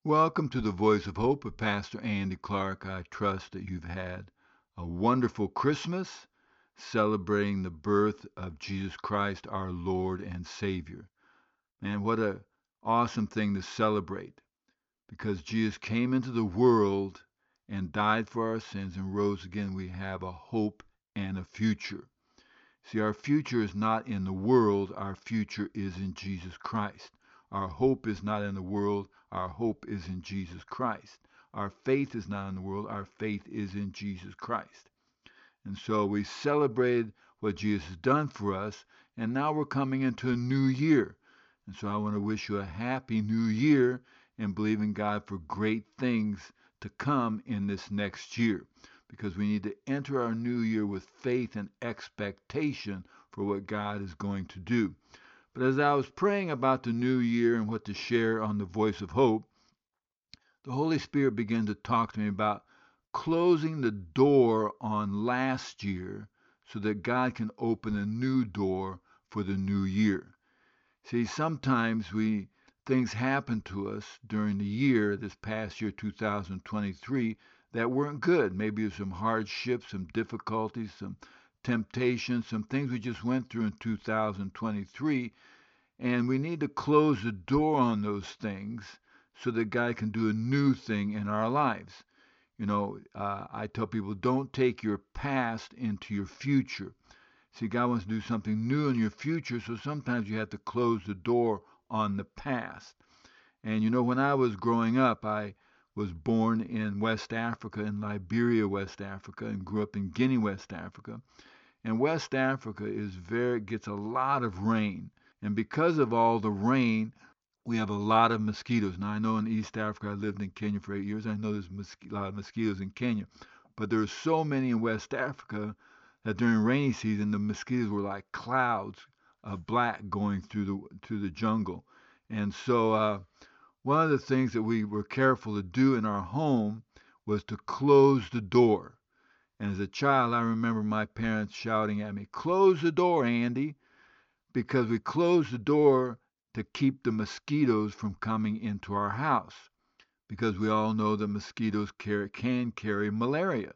Welcome to the Voice of Hope with Pastor Andy Clark. I trust that you've had a wonderful Christmas celebrating the birth of Jesus Christ, our Lord and Savior. Man, what a awesome thing to celebrate because Jesus came into the world and died for our sins and rose again. We have a hope and a future. See, our future is not in the world, our future is in Jesus Christ. Our hope is not in the world, our hope is in Jesus Christ. Our faith is not in the world, our faith is in Jesus Christ. And so we celebrated what Jesus has done for us, and now we're coming into a new year. And so I want to wish you a happy new year and believe in God for great things to come in this next year because we need to enter our new year with faith and expectation for what God is going to do. But as I was praying about the new year and what to share on the Voice of Hope, the Holy Spirit began to talk to me about closing the door on last year so that God can open a new door for the new year. See, sometimes things happen to us during the year, this past year 2023, that weren't good. Maybe some hardships, some difficulties, some temptations, some things we just went through in 2023, and we need to close the door on those things so that God can do a new thing in our lives. I tell people don't take your past into your future. See, God wants to do something new in your future, so sometimes you have to close the door on the past. And when I was growing up, I was born in West Africa, in Liberia, West Africa, and grew up in Guinea, West Africa. And West Africa gets a lot of rain. And because of all the rain, we have a lot of mosquitoes. Now, I know in East Africa, I lived in Kenya for 8 years. I know there's a lot of mosquitoes in Kenya. But there's so many in West Africa that during rainy season, the mosquitoes were like clouds of black going through the jungle. And so one of the things that we were careful to do in our home was to close the door. And as a child, I remember my parents shouting at me, "Close the door, Andy," because we closed the door to keep the mosquitoes from coming into our house. Because we all know that mosquitoes can carry malaria.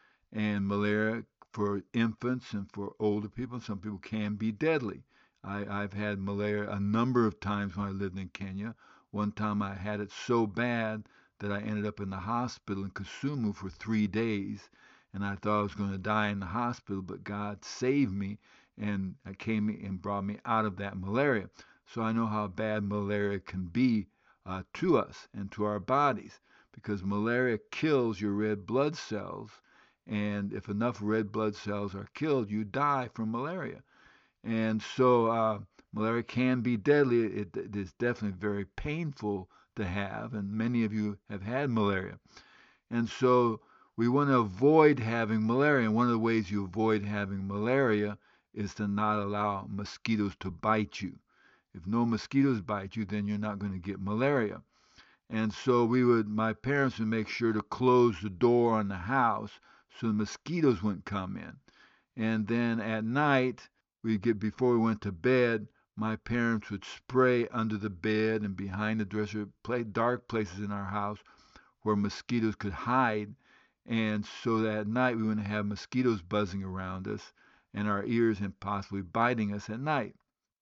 And malaria for infants and for older people, some people can be deadly. I've had malaria a number of times when I lived in Kenya. One time I had it so bad that I ended up in the hospital in Kisumu for 3 days, and I thought I was going to die in the hospital, but God saved me and came and brought me out of that malaria. So I know how bad malaria can be to us and to our bodies because malaria kills your red blood cells, and if enough red blood cells are killed, you die from malaria. And so malaria can be deadly. It is definitely very painful to have, and many of you have had malaria. And so we want to avoid having malaria. And one of the ways you avoid having malaria is to not allow mosquitoes to bite you. If no mosquitoes bite you, then you're not going to get malaria. And so my parents would make sure to close the door on the house so the mosquitoes wouldn't come in. And then at night, before we went to bed, my parents would spray under the bed and behind the dresser, dark places in our house where mosquitoes could hide. And so that at night we wouldn't have mosquitoes buzzing around us and our ears and possibly biting us at night.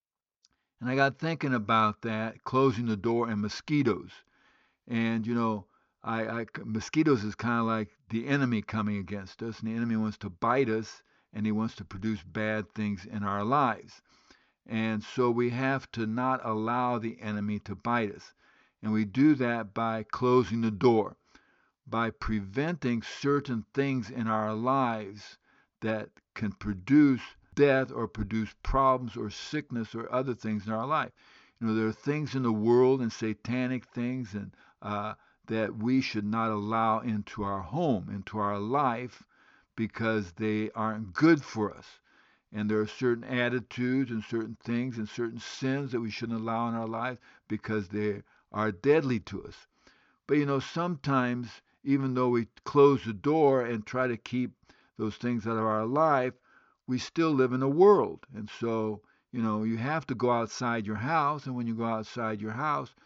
And I got thinking about that, closing the door and mosquitoes. And mosquitoes is kind of like the enemy coming against us, and the enemy wants to bite us, and he wants to produce bad things in our lives. And so we have to not allow the enemy to bite us. And we do that by closing the door, by preventing certain things in our lives that can produce death or produce problems or sickness or other things in our life. There are things in the world and satanic things and that we should not allow into our home, into our life, because they aren't good for us. And there are certain attitudes and certain things and certain sins that we shouldn't allow in our lives because they are deadly to us. But sometimes, even though we close the door and try to keep those things out of our life, we still live in a world. And so, you have to go outside your house. And when you go outside your house,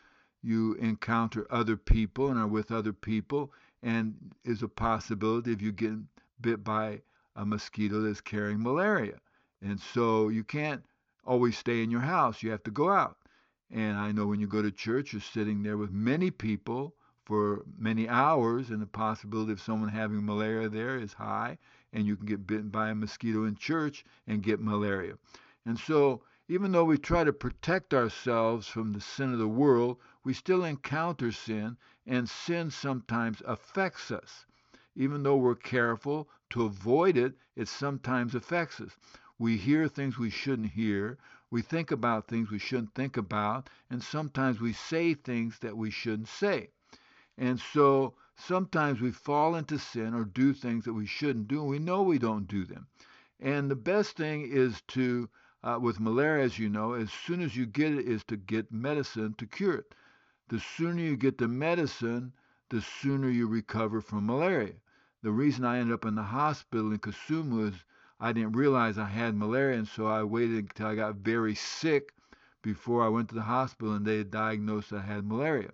you encounter other people and are with other people, and is a possibility if you get bit by a mosquito that's carrying malaria. And so you can't always stay in your house. You have to go out. And I know when you go to church, you're sitting there with many people for many hours, and the possibility of someone having malaria there is high, and you can get bitten by a mosquito in church and get malaria. And so, even though we try to protect ourselves from the sin of the world, we still encounter sin, and sin sometimes affects us. Even though we're careful to avoid it, it sometimes affects us. We hear things we shouldn't hear. We think about things we shouldn't think about. And sometimes we say things that we shouldn't say. And so sometimes we fall into sin or do things that we shouldn't do, and we know we don't do them. And the best thing is to, with malaria, as you know, as soon as you get it, is to get medicine to cure it. The sooner you get the medicine, the sooner you recover from malaria. The reason I ended up in the hospital in Kisumu was I didn't realize I had malaria, and so I waited until I got very sick before I went to the hospital, and they diagnosed I had malaria.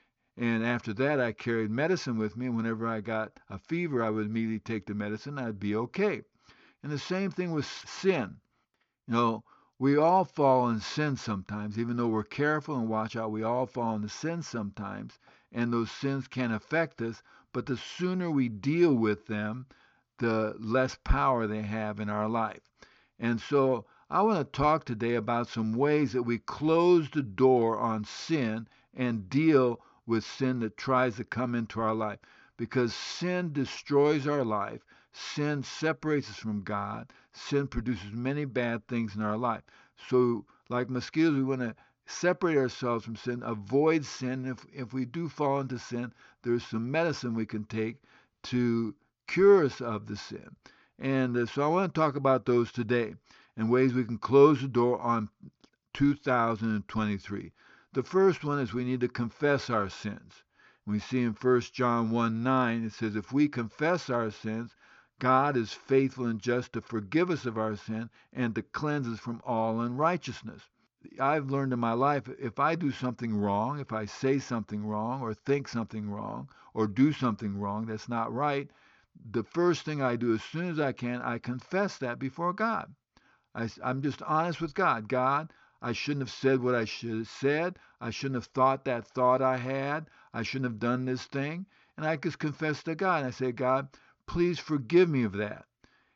And after that, I carried medicine with me, and whenever I got a fever, I would immediately take the medicine, and I'd be okay. And the same thing with sin. You know, we all fall in sin sometimes, even though we're careful and watch out, we all fall into sin sometimes, and those sins can affect us, but the sooner we deal with them, the less power they have in our life. And so I want to talk today about some ways that we close the door on sin and deal with sin that tries to come into our life. Because sin destroys our life, sin separates us from God, sin produces many bad things in our life. So, like mosquitoes, we want to separate ourselves from sin, avoid sin. If we do fall into sin, there's some medicine we can take to cure us of the sin. And so I want to talk about those today and ways we can close the door on 2023. The first one is we need to confess our sins. We see in 1 John 1:9, it says, if we confess our sins, God is faithful and just to forgive us of our sin and to cleanse us from all unrighteousness. I've learned in my life, if I do something wrong, if I say something wrong or think something wrong or do something wrong that's not right, the first thing I do as soon as I can, I confess that before God. I'm just honest with God. God, I shouldn't have said what I should have said. I shouldn't have thought that thought I had. I shouldn't have done this thing. And I just confess to God. And I say, God, please forgive me of that.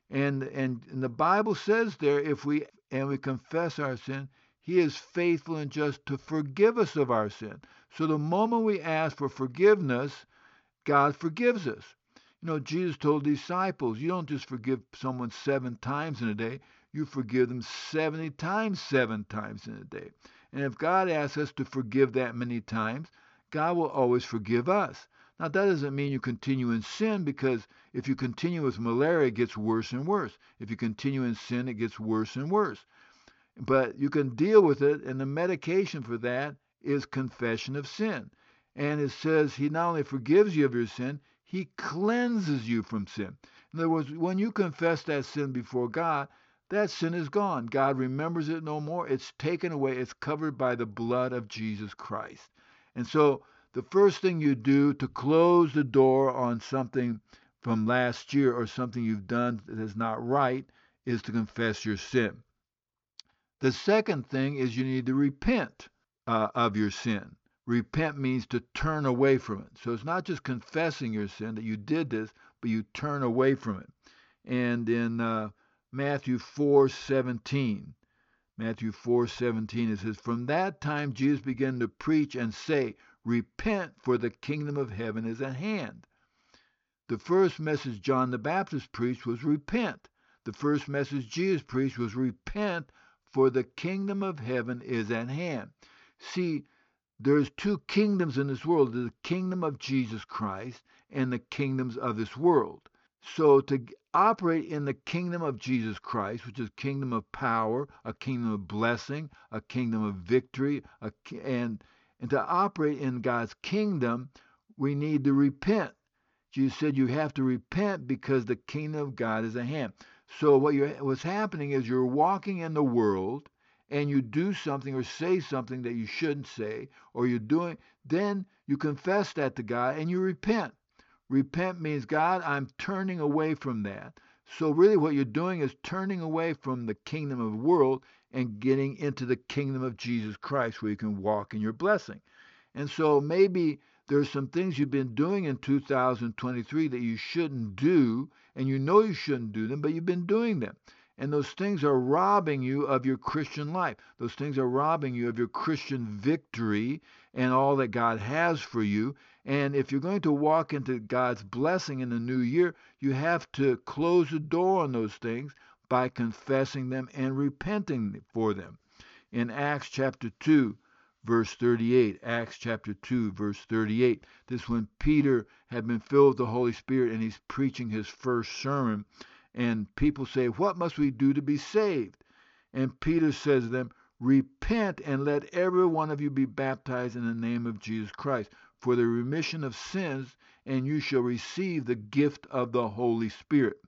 And the Bible says there, if we confess our sin, He is faithful and just to forgive us of our sin. So the moment we ask for forgiveness, God forgives us. You know, Jesus told the disciples, you don't just forgive someone 7 times in a day, you forgive them 70 times 7 times in a day. And if God asks us to forgive that many times, God will always forgive us. Now, that doesn't mean you continue in sin, because if you continue with malaria, it gets worse and worse. If you continue in sin, it gets worse and worse. But you can deal with it, and the medication for that is confession of sin. And it says He not only forgives you of your sin, He cleanses you from sin. In other words, when you confess that sin before God, that sin is gone. God remembers it no more. It's taken away. It's covered by the blood of Jesus Christ. And so the first thing you do to close the door on something from last year or something you've done that is not right is to confess your sin. The second thing is you need to repent of your sin. Repent means to turn away from it. So it's not just confessing your sin that you did this, but you turn away from it. And in Matthew 4:17, Matthew 4:17, it says, from that time Jesus began to preach and say, repent, for the kingdom of heaven is at hand. The first message John the Baptist preached was repent. The first message Jesus preached was repent, for the kingdom of heaven is at hand. See, there's 2 kingdoms in this world, the kingdom of Jesus Christ and the kingdoms of this world. So to operate in the kingdom of Jesus Christ, which is a kingdom of power, a kingdom of blessing, a kingdom of victory, and to operate in God's kingdom, we need to repent. Jesus said you have to repent because the kingdom of God is at hand. So what's happening is you're walking in the world, and you do something or say something that you shouldn't say, or you're doing, then you confess that to God and you repent. Repent means, God, I'm turning away from that. So really what you're doing is turning away from the kingdom of the world and getting into the kingdom of Jesus Christ where you can walk in your blessing. And so maybe there's some things you've been doing in 2023 that you shouldn't do, and you know you shouldn't do them, but you've been doing them. And those things are robbing you of your Christian life. Those things are robbing you of your Christian victory and all that God has for you. And if you're going to walk into God's blessing in the new year, you have to close the door on those things by confessing them and repenting for them. In Acts chapter 2, verse 38, Acts chapter 2, verse 38, this is when Peter had been filled with the Holy Spirit and he's preaching his first sermon. And people say, what must we do to be saved? And Peter says to them, repent and let every one of you be baptized in the name of Jesus Christ for the remission of sins, and you shall receive the gift of the Holy Spirit.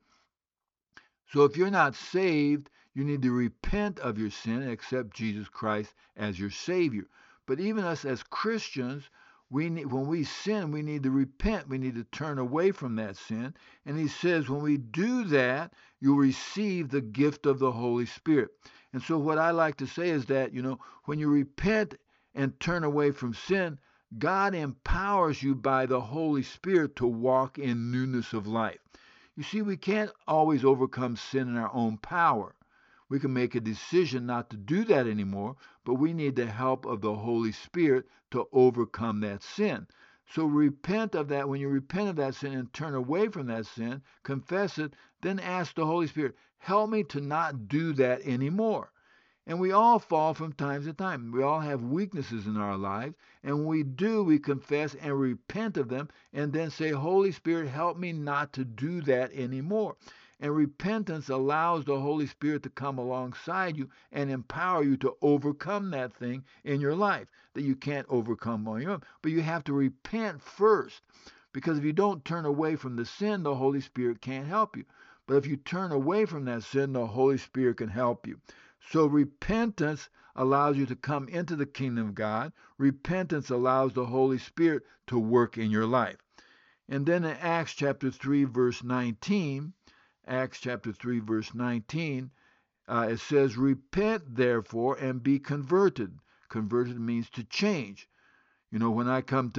So if you're not saved, you need to repent of your sin and accept Jesus Christ as your Savior. But even us as Christians, when we sin, we need to repent. We need to turn away from that sin. And he says when we do that, you'll receive the gift of the Holy Spirit. And so what I like to say is that, when you repent and turn away from sin, God empowers you by the Holy Spirit to walk in newness of life. You see, we can't always overcome sin in our own power. We can make a decision not to do that anymore, but we need the help of the Holy Spirit to overcome that sin. So repent of that. When you repent of that sin and turn away from that sin, confess it, then ask the Holy Spirit, help me to not do that anymore. And we all fall from time to time. We all have weaknesses in our lives. And when we do, we confess and repent of them and then say, Holy Spirit, help me not to do that anymore. And repentance allows the Holy Spirit to come alongside you and empower you to overcome that thing in your life that you can't overcome on your own. But you have to repent first. Because if you don't turn away from the sin, the Holy Spirit can't help you. But if you turn away from that sin, the Holy Spirit can help you. So repentance allows you to come into the kingdom of God. Repentance allows the Holy Spirit to work in your life. And then in Acts chapter 3, verse 19, Acts chapter 3, verse 19, it says, repent therefore and be converted. Converted means to change. When I come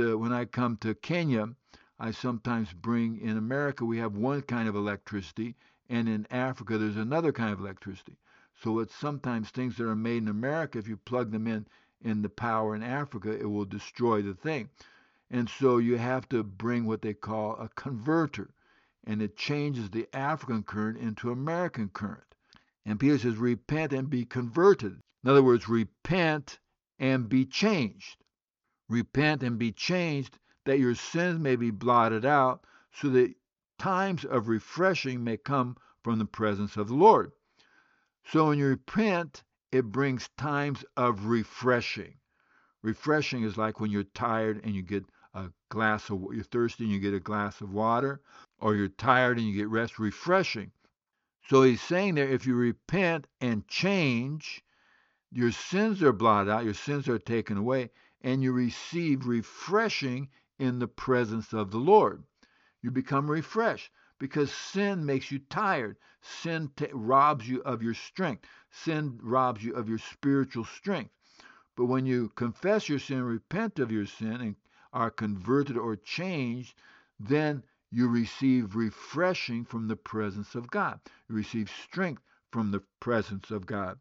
to Kenya, I sometimes bring, in America we have one kind of electricity, and in Africa there's another kind of electricity. So it's sometimes things that are made in America, if you plug them in the power in Africa, it will destroy the thing. And so you have to bring what they call a converter, and it changes the African current into American current. And Peter says, repent and be converted. In other words, repent and be changed. Repent and be changed, that your sins may be blotted out, so that times of refreshing may come from the presence of the Lord. So when you repent, it brings times of refreshing. Refreshing is like when you're tired and you get you're thirsty and you get a glass of water, or you're tired and you get rest. Refreshing. So he's saying there, if you repent and change, your sins are blotted out, your sins are taken away, and you receive refreshing in the presence of the Lord. You become refreshed because sin makes you tired. Sin robs you of your strength. Sin robs you of your spiritual strength. But when you confess your sin, repent of your sin, and are converted or changed, then you receive refreshing from the presence of God. You receive strength from the presence of God.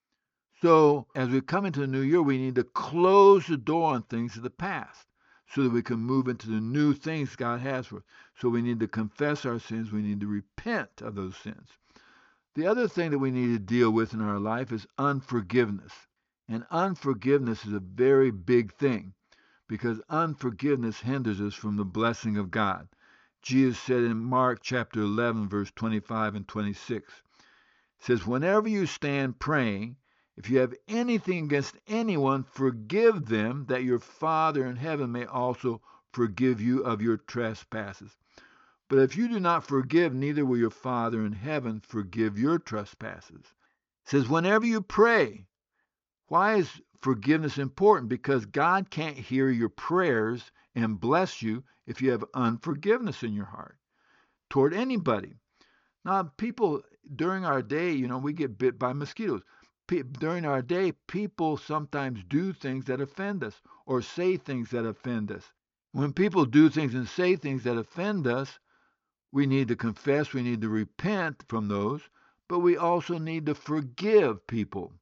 So as we come into the new year, we need to close the door on things of the past so that we can move into the new things God has for us. So we need to confess our sins. We need to repent of those sins. The other thing that we need to deal with in our life is unforgiveness. And unforgiveness is a very big thing because unforgiveness hinders us from the blessing of God. Jesus said in Mark chapter 11, verse 25 and 26, it says, whenever you stand praying, if you have anything against anyone, forgive them, that your Father in heaven may also forgive you of your trespasses. But if you do not forgive, neither will your Father in heaven forgive your trespasses. It says, whenever you pray, Why is forgiveness important? Because God can't hear your prayers and bless you if you have unforgiveness in your heart toward anybody. Now, people during our day, we get bit by mosquitoes. During our day, people sometimes do things that offend us or say things that offend us. When people do things and say things that offend us, we need to confess, we need to repent from those, but we also need to forgive people.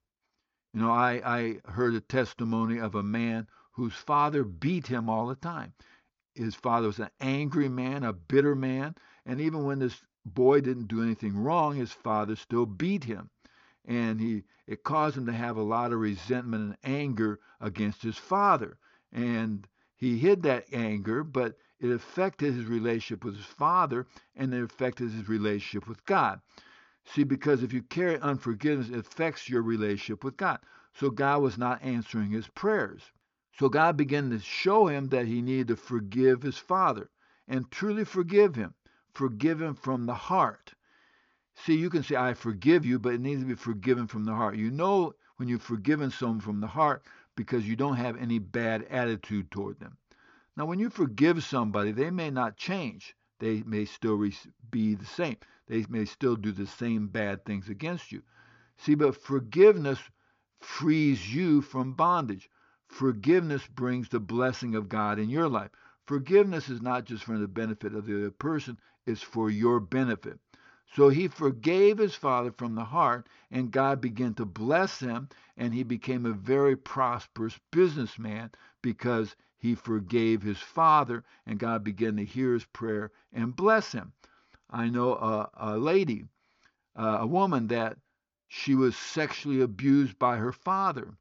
I heard a testimony of a man whose father beat him all the time. His father was an angry man, a bitter man, and even when this boy didn't do anything wrong, his father still beat him. And it caused him to have a lot of resentment and anger against his father. And he hid that anger, but it affected his relationship with his father, and it affected his relationship with God. See, because if you carry unforgiveness, it affects your relationship with God. So God was not answering his prayers. So God began to show him that he needed to forgive his father and truly forgive him. Forgive him from the heart. See, you can say, I forgive you, but it needs to be forgiven from the heart. You know when you've forgiven someone from the heart because you don't have any bad attitude toward them. Now, when you forgive somebody, they may not change. They may still be the same. They may still do the same bad things against you. See, but forgiveness frees you from bondage. Forgiveness brings the blessing of God in your life. Forgiveness is not just for the benefit of the other person, it's for your benefit. So he forgave his father from the heart, and God began to bless him, and he became a very prosperous businessman because he forgave his father, and God began to hear his prayer and bless him. I know a lady, a woman that she was sexually abused by her father,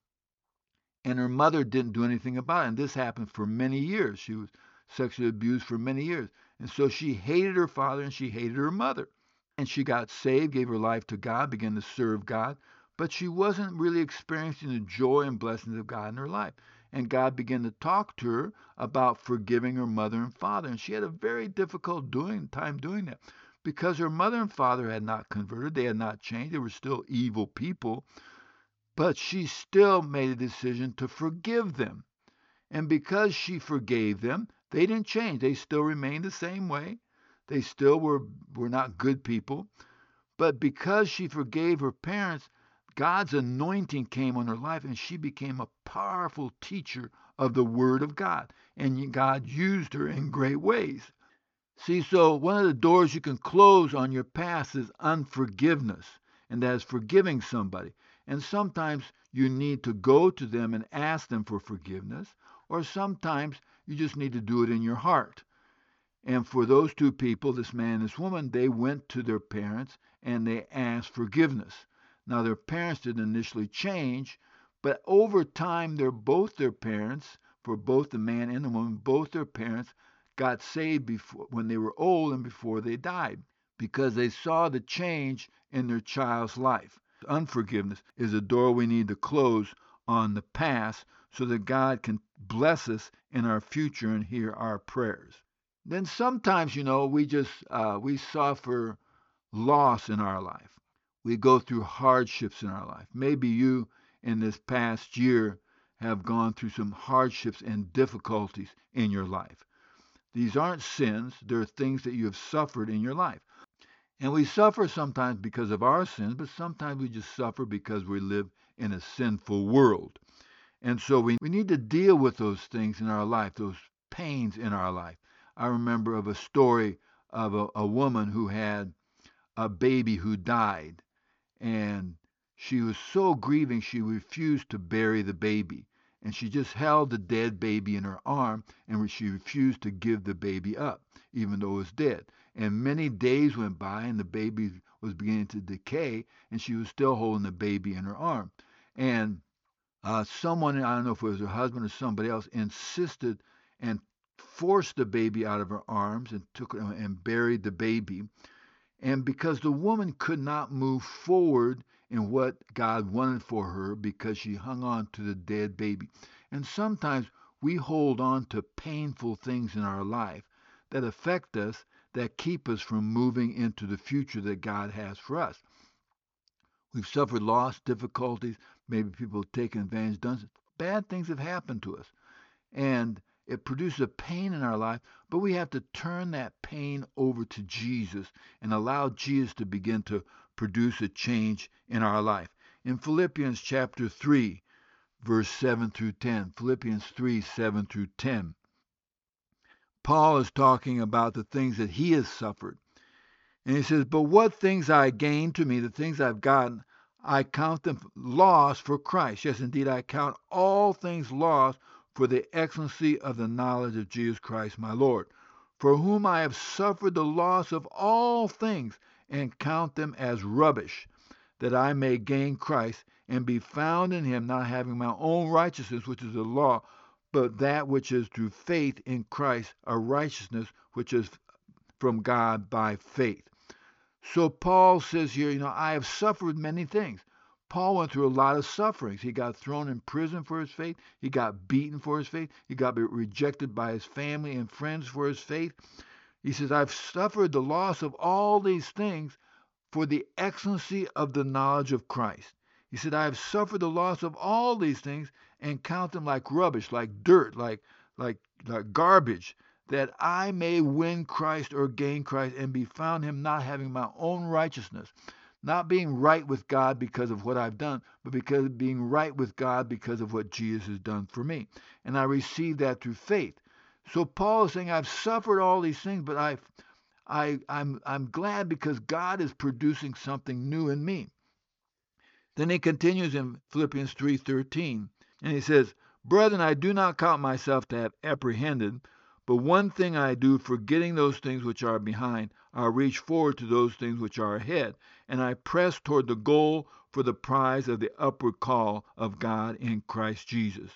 and her mother didn't do anything about it. And this happened for many years. She was sexually abused for many years. And so she hated her father and she hated her mother. And she got saved, gave her life to God, began to serve God, but she wasn't really experiencing the joy and blessings of God in her life. And God began to talk to her about forgiving her mother and father. And she had a very difficult time doing that because her mother and father had not converted, they had not changed, they were still evil people, but she still made a decision to forgive them. And because she forgave them, they didn't change. They still remained the same way. They still were not good people. But because she forgave her parents, God's anointing came on her life and she became a powerful teacher of the Word of God. And God used her in great ways. See, so one of the doors you can close on your past is unforgiveness, and that is forgiving somebody. And sometimes you need to go to them and ask them for forgiveness, or sometimes you just need to do it in your heart. And for those two people, this man and this woman, they went to their parents and they asked forgiveness. Now, their parents didn't initially change, but over time, both their parents, for both the man and the woman, both their parents got saved before, when they were old and before they died, because they saw the change in their child's life. Unforgiveness is a door we need to close on the past so that God can bless us in our future and hear our prayers. Then sometimes, we suffer loss in our life. We go through hardships in our life. Maybe you in this past year have gone through some hardships and difficulties in your life. These aren't sins, they're things that you have suffered in your life. And we suffer sometimes because of our sins, but sometimes we just suffer because we live in a sinful world. And so we need to deal with those things in our life, those pains in our life. I remember of a story of a woman who had a baby who died, and she was so grieving she refused to bury the baby. And she just held the dead baby in her arm, and she refused to give the baby up, even though it was dead. And many days went by, and the baby was beginning to decay, and she was still holding the baby in her arm. And someone, I don't know if it was her husband or somebody else, insisted and forced the baby out of her arms and took it and buried the baby. And because the woman could not move forward in what God wanted for her because she hung on to the dead baby. And sometimes we hold on to painful things in our life that affect us, that keep us from moving into the future that God has for us. We've suffered loss, difficulties, maybe people have taken advantage, done bad things have happened to us. And it produces a pain in our life, but we have to turn that pain over to Jesus and allow Jesus to begin to produce a change in our life. In Philippians chapter 3, verse 7 through 10, Philippians 3, 7 through 10, Paul is talking about the things that he has suffered. And he says, but what things I gain to me, the things I've gotten, I count them loss for Christ. Yes, indeed, I count all things loss for the excellency of the knowledge of Jesus Christ my Lord, for whom I have suffered the loss of all things, and count them as rubbish, that I may gain Christ, and be found in him, not having my own righteousness, which is the law, but that which is through faith in Christ, a righteousness which is from God by faith. So Paul says here, I have suffered many things. Paul went through a lot of sufferings. He got thrown in prison for his faith. He got beaten for his faith. He got rejected by his family and friends for his faith. He says, I've suffered the loss of all these things for the excellency of the knowledge of Christ. He said, I have suffered the loss of all these things and count them like rubbish, like dirt, like garbage, that I may win Christ or gain Christ and be found him, not having my own righteousness, not being right with God because of what I've done, but because of being right with God because of what Jesus has done for me. And I received that through faith. So Paul is saying, I've suffered all these things, but I'm glad because God is producing something new in me. Then he continues in Philippians 3:13, and he says, Brethren, I do not count myself to have apprehended, but one thing I do, forgetting those things which are behind, I reach forward to those things which are ahead, and I press toward the goal for the prize of the upward call of God in Christ Jesus.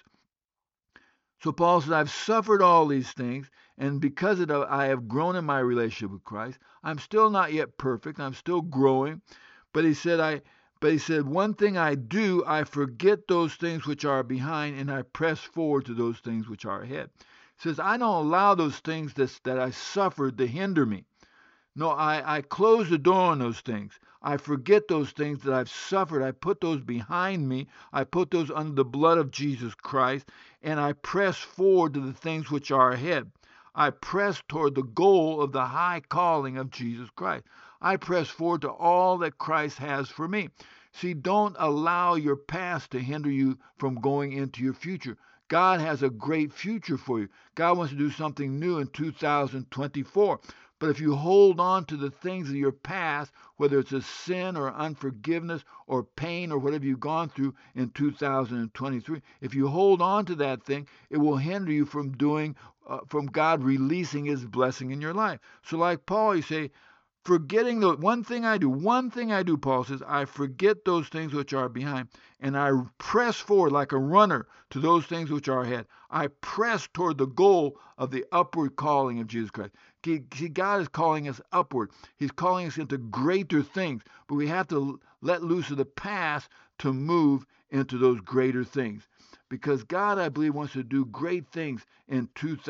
So Paul says, I've suffered all these things, and because of it, I have grown in my relationship with Christ. I'm still not yet perfect. I'm still growing. But he said, one thing I do, I forget those things which are behind, and I press forward to those things which are ahead. He says, I don't allow those things that I suffered to hinder me. No, I close the door on those things. I forget those things that I've suffered. I put those behind me. I put those under the blood of Jesus Christ, and I press forward to the things which are ahead. I press toward the goal of the high calling of Jesus Christ. I press forward to all that Christ has for me. See, don't allow your past to hinder you from going into your future. God has a great future for you. God wants to do something new in 2024. But if you hold on to the things of your past, whether it's a sin or unforgiveness or pain or whatever you've gone through in 2023, if you hold on to that thing, it will hinder you from from God releasing his blessing in your life. So like Paul, you say, forgetting the one thing I do, Paul says, I forget those things which are behind, and I press forward like a runner to those things which are ahead. I press toward the goal of the upward calling of Jesus Christ. See, God is calling us upward. He's calling us into greater things, but we have to let loose of the past to move into those greater things. Because God, I believe, wants to do great things in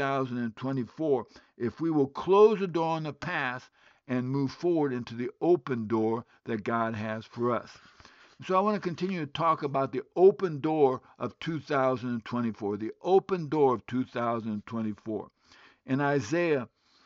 2024 if we will close the door on the past and move forward into the open door that God has for us. So I want to continue to talk about the open door of 2024, the open door of 2024. In Isaiah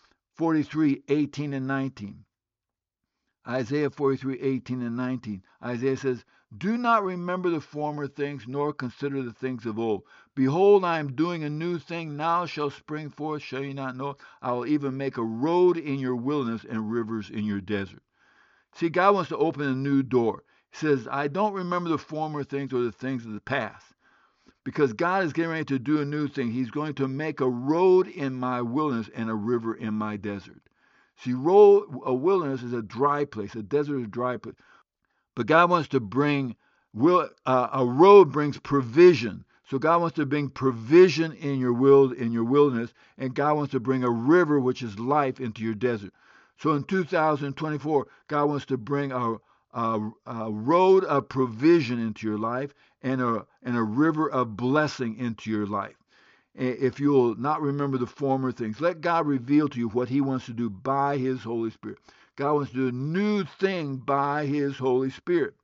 43:18 and 19, Isaiah 43:18 and 19, Isaiah says, Do not remember the former things, nor consider the things of old. Behold, I am doing a new thing. Now shall spring forth. Shall you not know? I will even make a road in your wilderness and rivers in your desert. See, God wants to open a new door. He says, I don't remember the former things or the things of the past. Because God is getting ready to do a new thing. He's going to make a road in my wilderness and a river in my desert. See, a wilderness is a dry place. A desert is a dry place. But God wants to bring, a road brings provision. So God wants to bring provision in your wilderness, and God wants to bring a river, which is life, into your desert. So in 2024, God wants to bring a road of provision into your life and a river of blessing into your life. If you'll not remember the former things, let God reveal to you what he wants to do by his Holy Spirit. God wants to do a new thing by his Holy Spirit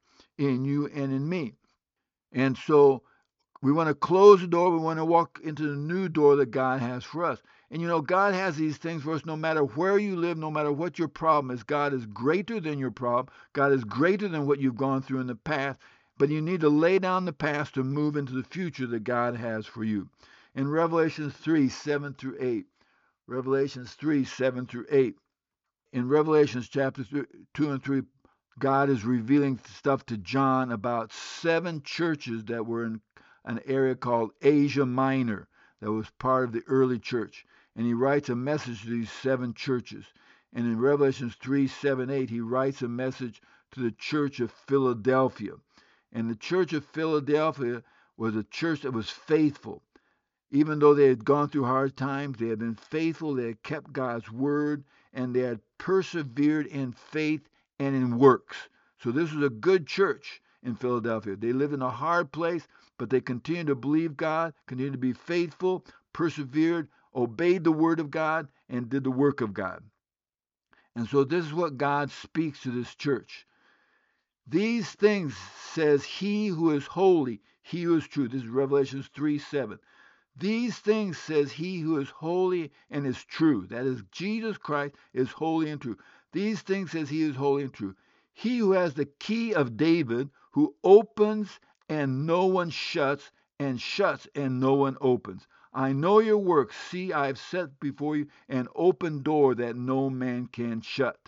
in you and in me. And so we want to close the door. We want to walk into the new door that God has for us. And God has these things for us no matter where you live, no matter what your problem is. God is greater than your problem. God is greater than what you've gone through in the past. But you need to lay down the past to move into the future that God has for you. In Revelations 3, 7 through 8. Revelations 3, 7 through 8. In Revelations chapter 2 and 3, God is revealing stuff to John about 7 churches that were in an area called Asia Minor that was part of the early church. And he writes a message to these 7 churches. And in Revelations 3, 7, 8, he writes a message to the church of Philadelphia. And the church of Philadelphia was a church that was faithful. Even though they had gone through hard times, they had been faithful, they had kept God's word, and they had persevered in faith and in works. So this was a good church in Philadelphia. They lived in a hard place, but they continued to believe God, continued to be faithful, persevered, obeyed the word of God, and did the work of God. And so this is what God speaks to this church. These things says he who is holy, he who is true. This is Revelations 3, 7. These things says he who is holy and is true. That is, Jesus Christ is holy and true. These things says he is holy and true. He who has the key of David, who opens and no one shuts, and shuts and no one opens. I know your works. See, I have set before you an open door that no man can shut.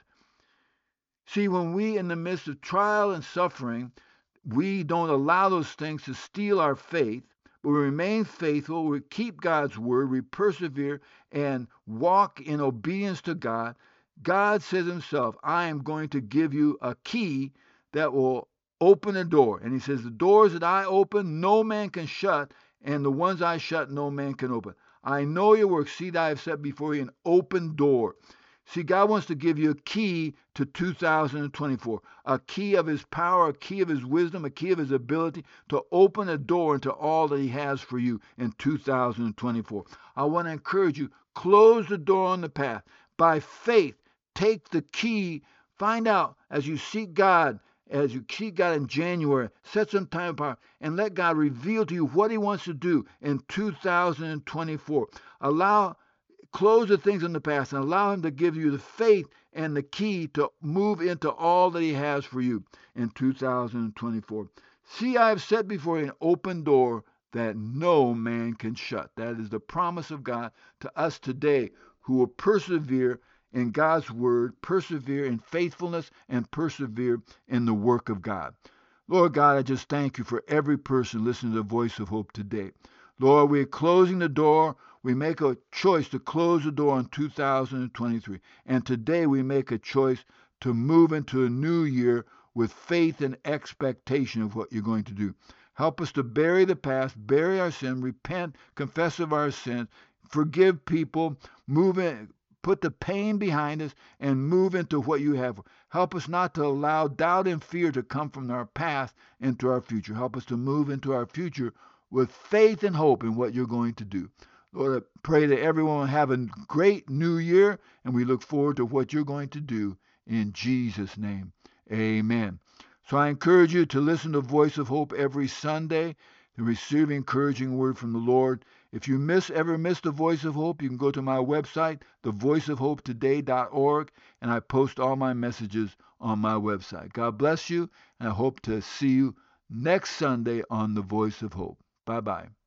See, when we in the midst of trial and suffering, we don't allow those things to steal our faith, but we remain faithful, we keep God's word, we persevere and walk in obedience to God. God says himself, I am going to give you a key that will open a door. And he says, the doors that I open, no man can shut, and the ones I shut, no man can open. I know your works. See that I have set before you an open door. See, God wants to give you a key to 2024, a key of his power, a key of his wisdom, a key of his ability to open a door into all that he has for you in 2024. I want to encourage you, close the door on the path. By faith, take the key, find out as you seek God in January, set some time apart and let God reveal to you what he wants to do in 2024. Close the things in the past and allow him to give you the faith and the key to move into all that he has for you in 2024. See, I have set before you an open door that no man can shut. That is the promise of God to us today who will persevere in God's word, persevere in faithfulness, and persevere in the work of God. Lord God, I just thank you for every person listening to the Voice of Hope today. Lord, we're closing the door. We make a choice to close the door in 2023. And today we make a choice to move into a new year with faith and expectation of what you're going to do. Help us to bury the past, bury our sin, repent, confess of our sins, forgive people, move in, put the pain behind us, and move into what you have. Help us not to allow doubt and fear to come from our past into our future. Help us to move into our future with faith and hope in what you're going to do. Lord, I pray that everyone will have a great new year, and we look forward to what you're going to do in Jesus' name. Amen. So I encourage you to listen to Voice of Hope every Sunday and receive encouraging word from the Lord. If you ever miss the Voice of Hope, you can go to my website, thevoiceofhopetoday.org, and I post all my messages on my website. God bless you, and I hope to see you next Sunday on the Voice of Hope. Bye-bye.